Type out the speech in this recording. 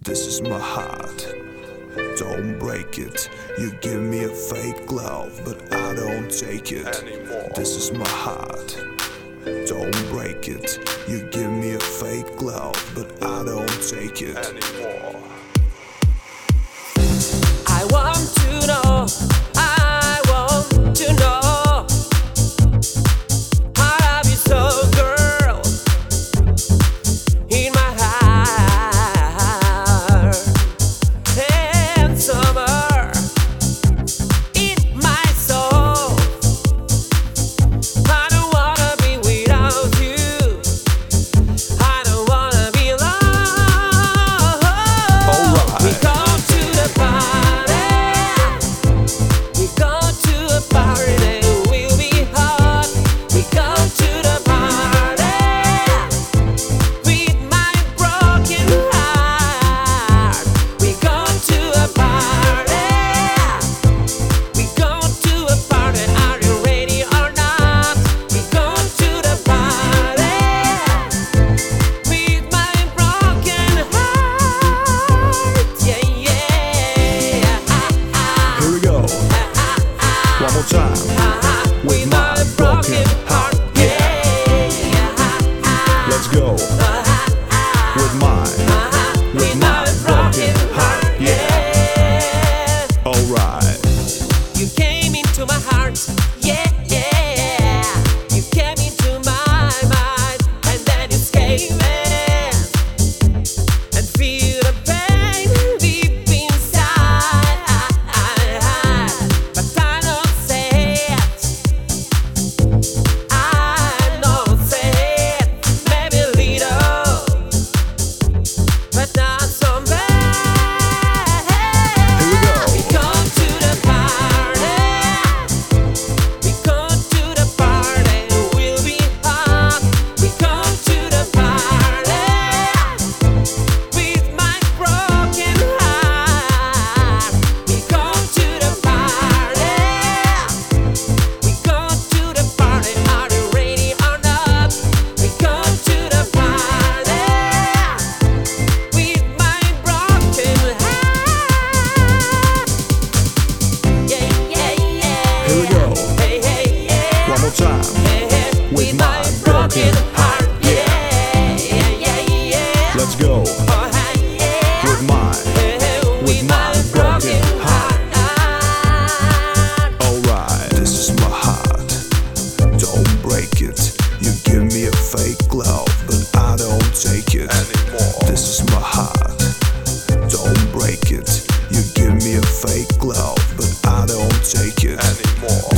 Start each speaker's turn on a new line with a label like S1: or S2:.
S1: This is my heart, don't break it. You give me a fake love, but I don't take it anymore. This is my heart, don't break it. You give me a fake love, but I don't take it anymore.
S2: I want to know, I want to know. I love you so, girl, in my heart. And summer in my soul. I don't wanna be without you. I don't wanna be alone.
S1: Alright.
S2: We go to the party. We go to a party that will be hot. We go to the party with my broken heart. We go to a party. We go to a party. Are you ready or not? We go to the party with my broken heart. Yeah, yeah.
S1: Here we go, one more time.
S2: With my broken heart. Yeah.
S1: Let's go, with my broken heart.
S2: Yeah.
S1: Alright.
S2: You came into my heart. Yeah, yeah. You came into my mind, and then you came in and feel the pain deep inside. But I don't say it. I don't say it. Maybe a little, but not so bad.
S1: Here we go.
S2: We go to the party. We go to the party. We'll be hot. We go to the party with my broken heart. We go to the party. We go to the party. Are you ready or not? We go to the party with my broken heart. Yeah, yeah, yeah.
S1: Here we go.
S2: Hey, hey, yeah.
S1: One more time.
S2: Hey, hey, with my broken heart. Yeah, yeah, yeah, yeah.
S1: Let's go,
S2: Oh, hey, yeah.
S1: with my broken heart. Alright. This is my heart, don't break it. You give me a fake love, but I don't take it anymore. This is my heart, don't break it. You give me a fake love, but I don't take it anymore.